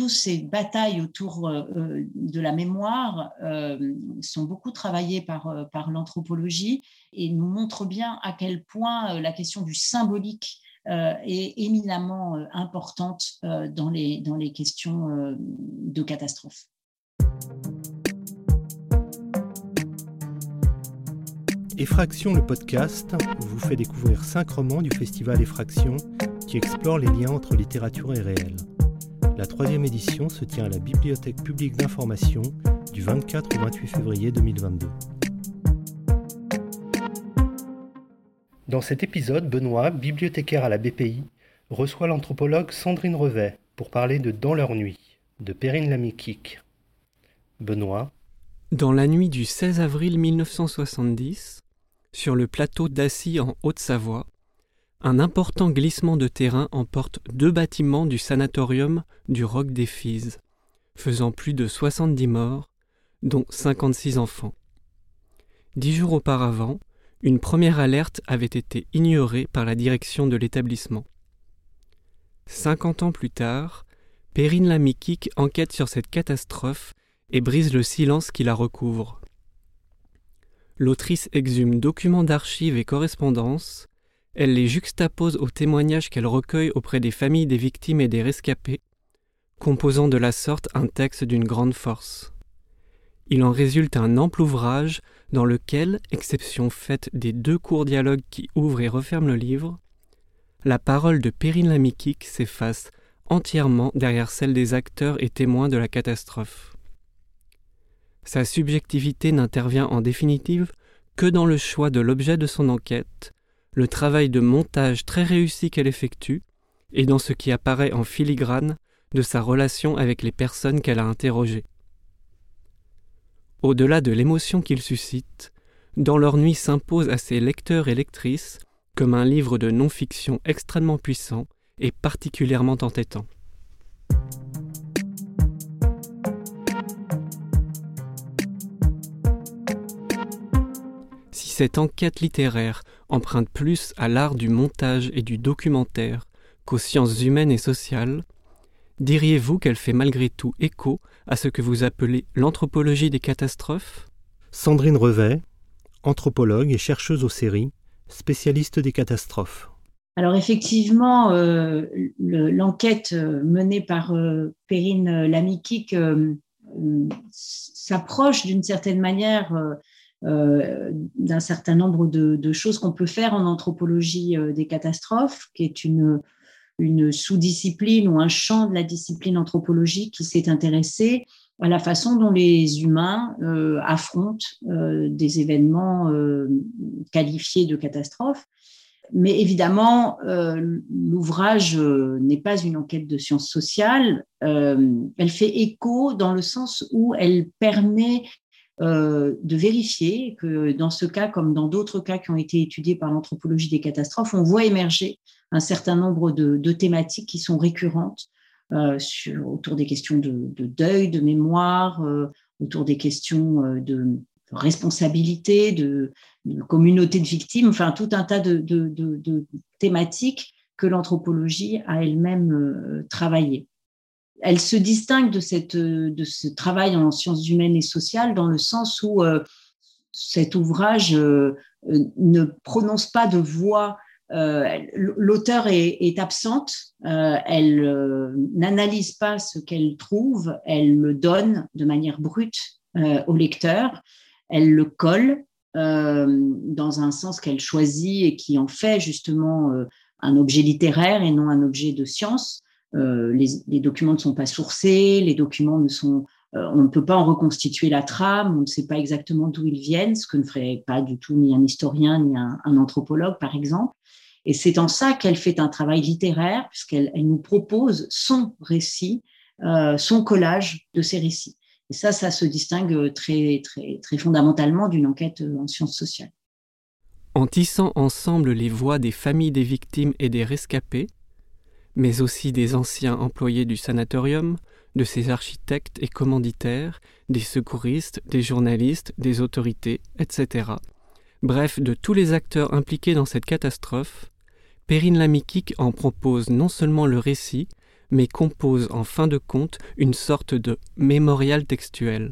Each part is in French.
toutes ces batailles autour de la mémoire sont beaucoup travaillées par l'anthropologie et nous montrent bien à quel point la question du symbolique est éminemment importante dans les questions de catastrophe. Effraction, le podcast, vous fait découvrir 5 romans du festival Effraction qui explorent les liens entre littérature et réel. La 3e édition se tient à la Bibliothèque publique d'information du 24 au 28 février 2022. Dans cet épisode, Benoît, bibliothécaire à la BPI, reçoit l'anthropologue Sandrine Revet pour parler de Dans leur nuit, de Perrine Lamy-Kik. Benoît. Dans la nuit du 16 avril 1970, sur le plateau d'Assy en Haute-Savoie, un important glissement de terrain emporte 2 bâtiments du sanatorium du Roc des Fises, faisant plus de 70 morts, dont 56 enfants. 10 jours auparavant, une première alerte avait été ignorée par la direction de l'établissement. 50 ans plus tard, Perrine Lamy-Kik enquête sur cette catastrophe et brise le silence qui la recouvre. L'autrice exhume documents d'archives et correspondances, elle les juxtapose aux témoignages qu'elle recueille auprès des familles des victimes et des rescapés, composant de la sorte un texte d'une grande force. Il en résulte un ample ouvrage dans lequel, exception faite des 2 courts dialogues qui ouvrent et referment le livre, la parole de Perrine Lamy-Kik s'efface entièrement derrière celle des acteurs et témoins de la catastrophe. Sa subjectivité n'intervient en définitive que dans le choix de l'objet de son enquête, le travail de montage très réussi qu'elle effectue, et dans ce qui apparaît en filigrane de sa relation avec les personnes qu'elle a interrogées. Au-delà de l'émotion qu'il suscite, Dans leur nuit s'impose à ses lecteurs et lectrices comme un livre de non-fiction extrêmement puissant et particulièrement entêtant. Si cette enquête littéraire emprunte plus à l'art du montage et du documentaire qu'aux sciences humaines et sociales, diriez-vous qu'elle fait malgré tout écho à ce que vous appelez l'anthropologie des catastrophes ? Sandrine Revet, anthropologue et chercheuse aux séries, spécialiste des catastrophes. Alors effectivement, l'enquête menée par Perrine Lamy-Kik s'approche d'une certaine manière d'un certain nombre de choses qu'on peut faire en anthropologie des catastrophes, qui est une sous-discipline ou un champ de la discipline anthropologique qui s'est intéressé à la façon dont les humains affrontent des événements qualifiés de catastrophes. Mais évidemment, l'ouvrage n'est pas une enquête de sciences sociales. Elle fait écho dans le sens où elle permet de vérifier que dans ce cas, comme dans d'autres cas qui ont été étudiés par l'anthropologie des catastrophes, on voit émerger un certain nombre de thématiques qui sont récurrentes autour des questions de deuil, de mémoire, autour des questions de responsabilité, de communauté de victimes, enfin tout un tas de thématiques que l'anthropologie a elle-même travaillé. Elle se distingue de ce travail en sciences humaines et sociales dans le sens où cet ouvrage ne prononce pas de voix. L'auteur est absente, elle n'analyse pas ce qu'elle trouve, elle le donne de manière brute au lecteur, elle le colle dans un sens qu'elle choisit et qui en fait justement un objet littéraire et non un objet de science. Les documents ne sont pas sourcés, les documents on ne peut pas en reconstituer la trame, on ne sait pas exactement d'où ils viennent, ce que ne ferait pas du tout ni un historien ni un anthropologue par exemple. Et c'est en ça qu'elle fait un travail littéraire, puisqu'elle nous propose son récit, son collage de ses récits. Et ça se distingue très, très, très fondamentalement d'une enquête en sciences sociales. En tissant ensemble les voix des familles des victimes et des rescapés, mais aussi des anciens employés du sanatorium, de ses architectes et commanditaires, des secouristes, des journalistes, des autorités, etc. Bref, de tous les acteurs impliqués dans cette catastrophe, Perrine Lamy-Kik en propose non seulement le récit, mais compose en fin de compte une sorte de mémorial textuel.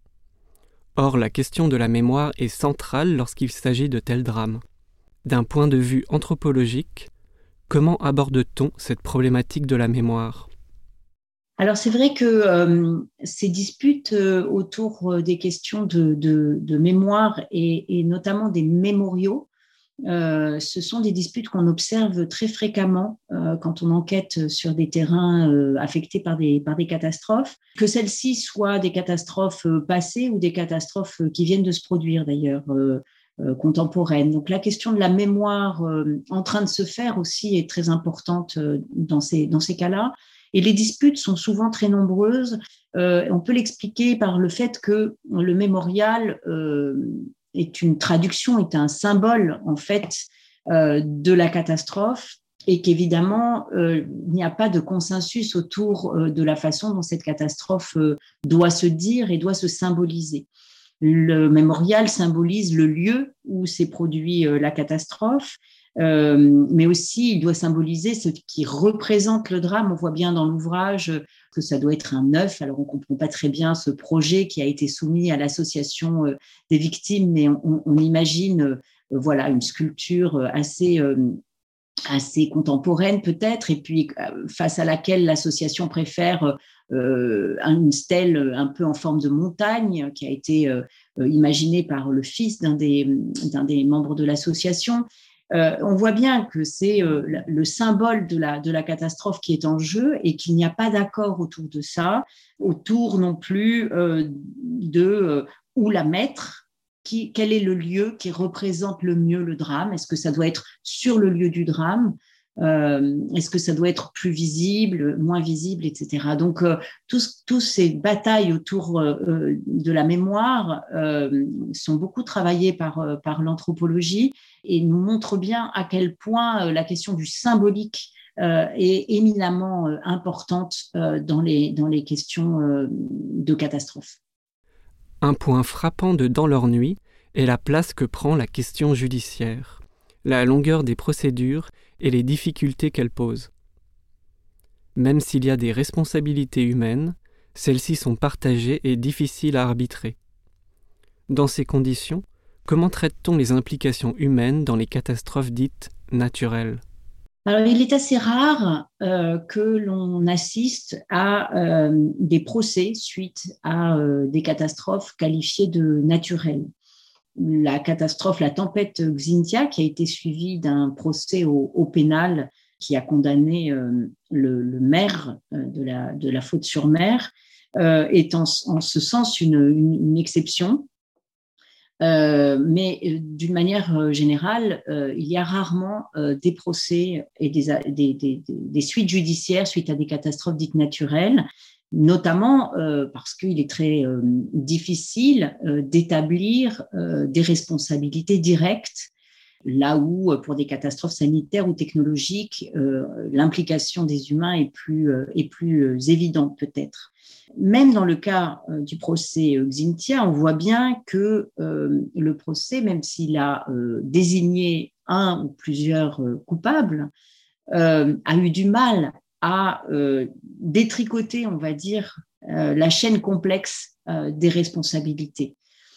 Or, la question de la mémoire est centrale lorsqu'il s'agit de tels drames. D'un point de vue anthropologique, comment aborde-t-on cette problématique de la mémoire ? Alors, c'est vrai que ces disputes autour des questions de mémoire et notamment des mémoriaux, ce sont des disputes qu'on observe très fréquemment quand on enquête sur des terrains affectés par des catastrophes, que celles-ci soient des catastrophes passées ou des catastrophes qui viennent de se produire d'ailleurs, contemporaines. Donc la question de la mémoire en train de se faire aussi est très importante dans ces cas-là. Et les disputes sont souvent très nombreuses. On peut l'expliquer par le fait que le mémorial est une traduction, est un symbole en fait de la catastrophe et qu'évidemment il n'y a pas de consensus autour de la façon dont cette catastrophe doit se dire et doit se symboliser. Le mémorial symbolise le lieu où s'est produit la catastrophe, mais aussi il doit symboliser ce qui représente le drame. On voit bien dans l'ouvrage que ça doit être un œuf. Alors on ne comprend pas très bien ce projet qui a été soumis à l'association des victimes, mais on imagine voilà, une sculpture assez contemporaine peut-être, et puis face à laquelle l'association préfère une stèle un peu en forme de montagne qui a été imaginée par le fils d'un des membres de l'association. On voit bien que c'est le symbole de la catastrophe qui est en jeu et qu'il n'y a pas d'accord autour de ça, autour non plus de où la mettre. Quel est le lieu qui représente le mieux le drame ? Est-ce que ça doit être sur le lieu du drame ? Est-ce que ça doit être plus visible, moins visible, etc. Donc, tous ces batailles autour de la mémoire sont beaucoup travaillées par l'anthropologie et nous montrent bien à quel point la question du symbolique est éminemment importante dans les questions de catastrophe. Un point frappant de Dans leur nuit est la place que prend la question judiciaire, la longueur des procédures et les difficultés qu'elles posent. Même s'il y a des responsabilités humaines, celles-ci sont partagées et difficiles à arbitrer. Dans ces conditions, comment traite-t-on les implications humaines dans les catastrophes dites naturelles ? Alors, il est assez rare que l'on assiste à des procès suite à des catastrophes qualifiées de naturelles. La catastrophe, la tempête Xynthia, qui a été suivie d'un procès au pénal qui a condamné le maire de la Faute-sur-Mer, est en ce sens une exception. Mais d'une manière générale, il y a rarement des procès et des suites judiciaires suite à des catastrophes dites naturelles, notamment parce qu'il est très difficile d'établir des responsabilités directes, là où pour des catastrophes sanitaires ou technologiques, l'implication des humains est plus évidente peut-être. Même dans le cas du procès Xynthia, on voit bien que le procès, même s'il a désigné un ou plusieurs coupables, a eu du mal à détricoter, on va dire, la chaîne complexe des responsabilités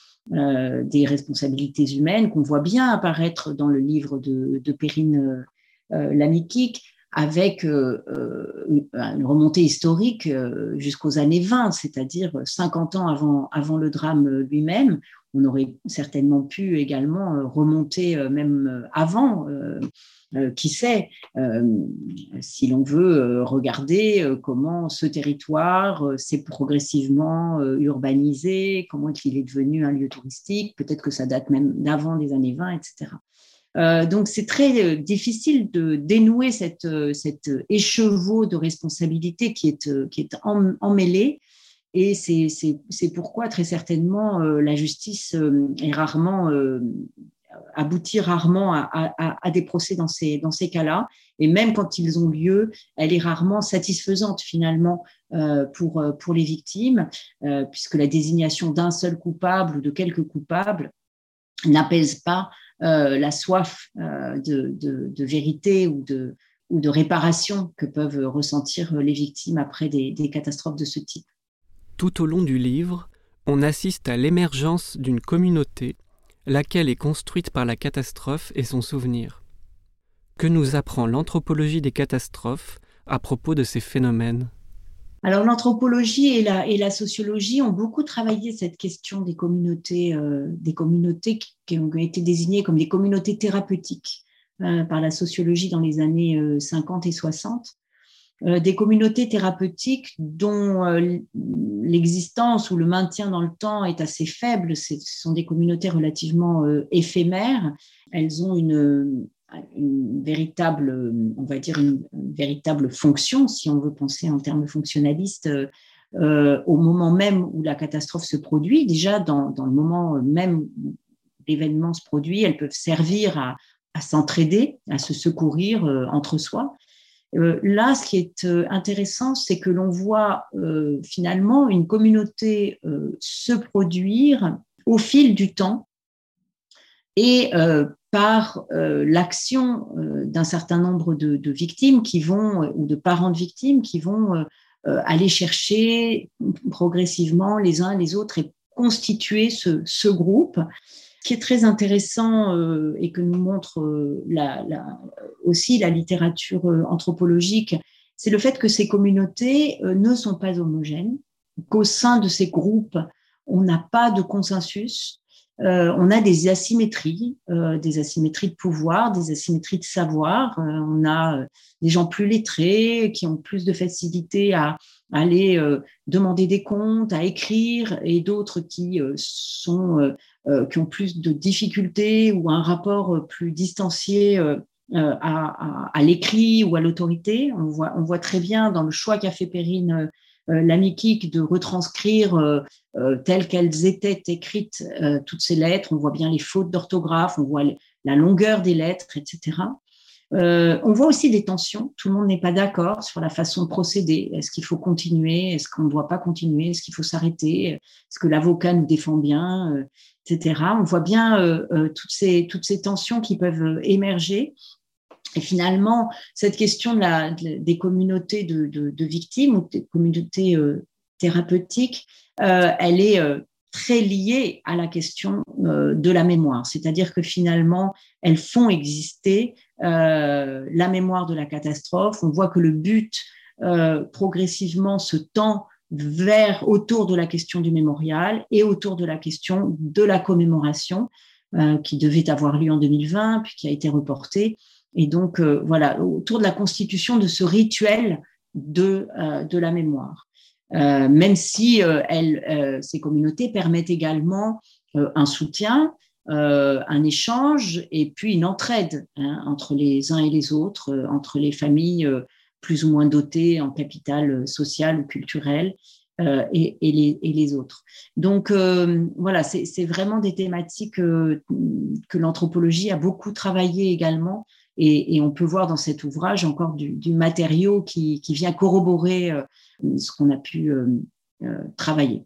humaines qu'on voit bien apparaître dans le livre de Perrine Lamiquique, avec une remontée historique jusqu'aux années 20, c'est-à-dire 50 ans avant le drame lui-même. On aurait certainement pu également remonter même avant, qui sait, si l'on veut regarder comment ce territoire s'est progressivement urbanisé, comment il est devenu un lieu touristique, peut-être que ça date même d'avant les années 20, etc. Donc, c'est très difficile de dénouer cet écheveau de responsabilité qui est emmêlé. Et c'est pourquoi, très certainement, la justice aboutit rarement à des procès dans ces cas-là. Et même quand ils ont lieu, elle est rarement satisfaisante, finalement, pour les victimes, puisque la désignation d'un seul coupable ou de quelques coupables n'apaise pas la soif de vérité ou de réparation que peuvent ressentir les victimes après des catastrophes de ce type. Tout au long du livre, on assiste à l'émergence d'une communauté, laquelle est construite par la catastrophe et son souvenir. Que nous apprend l'anthropologie des catastrophes à propos de ces phénomènes ? Alors l'anthropologie et la sociologie ont beaucoup travaillé cette question des communautés qui ont été désignées comme des communautés thérapeutiques par la sociologie dans les années 50 et 60. Des communautés thérapeutiques dont l'existence ou le maintien dans le temps est assez faible. Ce sont des communautés relativement éphémères. Elles ont une véritable, on va dire une véritable fonction, si on veut penser en termes fonctionnalistes, au moment même où la catastrophe se produit. Déjà, dans le moment même où l'événement se produit, elles peuvent servir à s'entraider, à se secourir entre soi. Là, ce qui est intéressant, c'est que l'on voit finalement une communauté se produire au fil du temps et par l'action d'un certain nombre de victimes qui vont, ou de parents de victimes qui vont aller chercher progressivement les uns les autres et constituer ce groupe. Ce qui est très intéressant et que nous montre aussi la littérature anthropologique, c'est le fait que ces communautés ne sont pas homogènes, qu'au sein de ces groupes, on n'a pas de consensus, on a des asymétries de pouvoir, des asymétries de savoir. On a des gens plus lettrés qui ont plus de facilité à aller demander des comptes, à écrire, et d'autres qui ont plus de difficultés ou un rapport plus distancié à l'écrit ou à l'autorité. On voit très bien dans le choix qu'a fait Perrine Lamiquique de retranscrire telles qu'elles étaient écrites toutes ces lettres. On voit bien les fautes d'orthographe, on voit la longueur des lettres, etc. On voit aussi des tensions. Tout le monde n'est pas d'accord sur la façon de procéder. Est-ce qu'il faut continuer? Est-ce qu'on ne doit pas continuer? Est-ce qu'il faut s'arrêter? Est-ce que l'avocat nous défend bien, etc. On voit bien toutes ces tensions qui peuvent émerger. Et finalement, cette question des communautés de victimes ou des communautés thérapeutiques, elle est très liée à la question de la mémoire. C'est-à-dire que finalement, elles font exister la mémoire de la catastrophe. On voit que le but progressivement se tend autour de la question du mémorial et autour de la question de la commémoration qui devait avoir lieu en 2020, puis qui a été reportée. Et donc, voilà, autour de la constitution de ce rituel de la mémoire. Même si ces communautés permettent également un soutien, un échange et puis une entraide entre les uns et les autres, entre les familles plus ou moins dotées en capital social ou culturel et les autres. Donc, voilà, c'est vraiment des thématiques que l'anthropologie a beaucoup travaillé également. Et on peut voir dans cet ouvrage encore du matériau qui vient corroborer ce qu'on a pu travailler.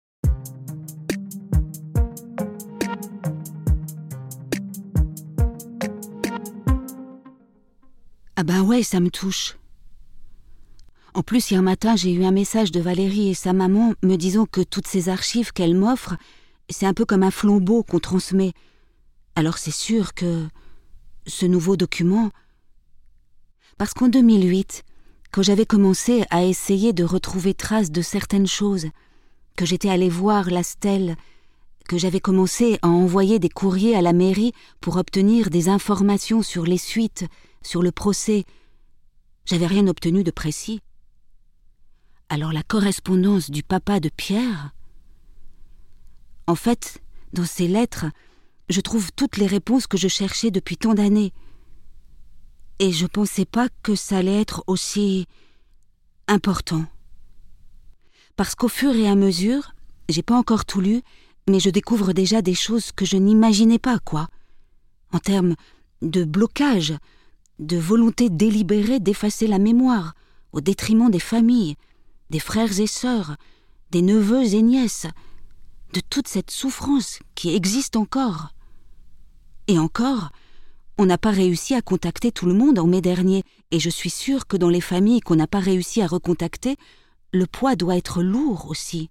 Ah ben ouais, ça me touche. En plus, hier matin, j'ai eu un message de Valérie et sa maman me disant que toutes ces archives qu'elle m'offre, c'est un peu comme un flambeau qu'on transmet. Alors c'est sûr que ce nouveau document... Parce qu'en 2008, quand j'avais commencé à essayer de retrouver trace de certaines choses, que j'étais allée voir la stèle, que j'avais commencé à envoyer des courriers à la mairie pour obtenir des informations sur les suites, sur le procès, j'avais rien obtenu de précis. Alors la correspondance du papa de Pierre... En fait, dans ces lettres, je trouve toutes les réponses que je cherchais depuis tant d'années. Et je pensais pas que ça allait être aussi important. Parce qu'au fur et à mesure, j'ai pas encore tout lu, mais je découvre déjà des choses que je n'imaginais pas, quoi. En termes de blocage, de volonté délibérée d'effacer la mémoire, au détriment des familles, des frères et sœurs, des neveux et nièces, de toute cette souffrance qui existe encore. Et encore, On n'a pas réussi à contacter tout le monde en mai dernier, et je suis sûre que dans les familles qu'on n'a pas réussi à recontacter, le poids doit être lourd aussi.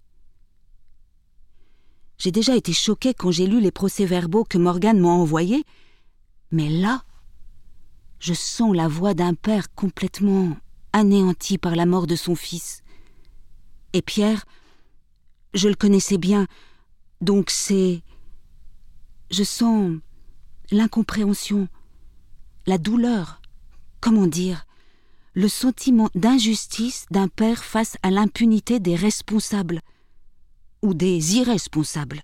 J'ai déjà été choquée quand j'ai lu les procès-verbaux que Morgane m'a envoyés, mais là, je sens la voix d'un père complètement anéanti par la mort de son fils. Et Pierre, je le connaissais bien, donc je sens l'incompréhension, la douleur, comment dire, le sentiment d'injustice d'un père face à l'impunité des responsables ou des irresponsables.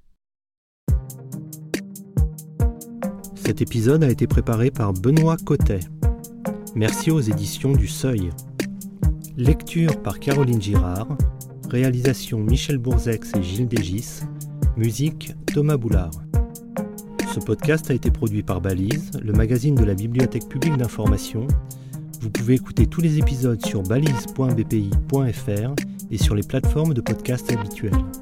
Cet épisode a été préparé par Benoît Cotet. Merci aux éditions du Seuil. Lecture par Caroline Girard. Réalisation Michel Bourzex et Gilles Dégis. Musique Thomas Boulard. Ce podcast a été produit par Balise, le magazine de la Bibliothèque publique d'information. Vous pouvez écouter tous les épisodes sur balise.bpi.fr et sur les plateformes de podcast habituelles.